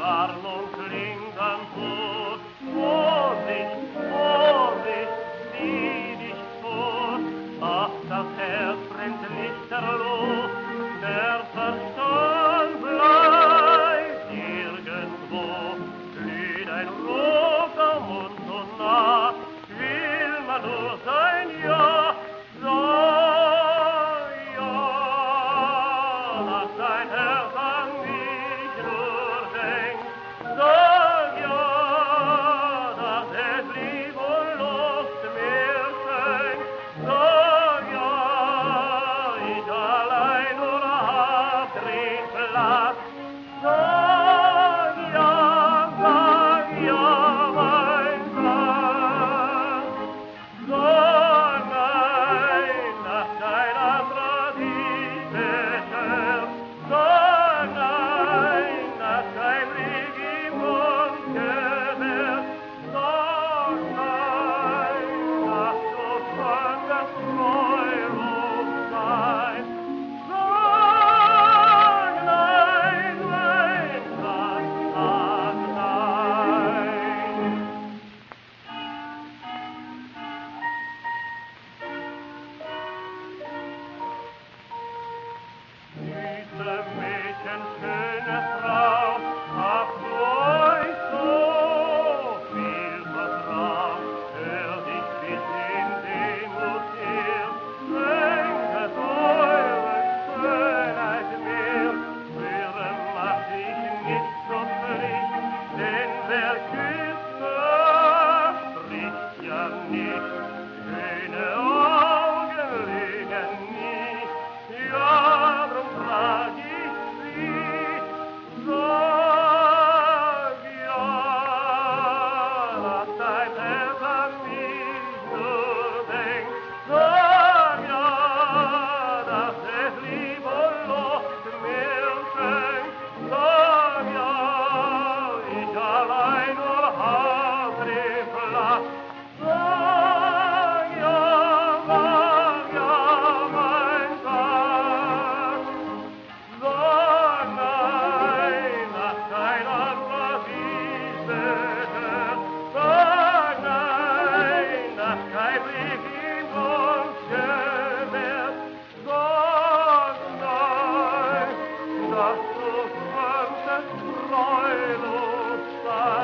Warnung klingt am Tod. Vorsicht, Vorsicht, sieh dich vor. Ach, das Herz brennt lichterloh, der Verstand bleibt irgendwo. Glüht ein roter Mund so nah, will man nur sein Ja, sein Ja. Lass dein Herz an mich nur denken, sag Ja, dass es Lieb und Lust mir schenkt, sag Ja, ich allein nur hab drin Platz, sag Ja, mein Gott, sag nein, dass kein anderer dich beschert, sag nein, dass kein Blick im Mund gewährt, sag nein, dass du könntest treulos sein, sag nein, mein Gott, sag nein. Süße Mädchen, schöne Frau, habt euch so viel vertraut, hör dich bis in Demut her, schenket eure Schönheit mir, höre macht sich nicht zur Pflicht, denn wer küsst, spricht ja nicht, schöne Augen lügen nie, ja, drum frag ich Sie, sag ja, lass dein Herz an mich nur denken, sag ja, dass es Lieb und Lust mir schenkt, sag ja, ich allein nur hab den Platz, sag ja, mein Gott, sag nein, dass kein anderer dich beschert, sag nein, dass kein Blick in uns gewährt, sag nein, dass du könntest treulos sein.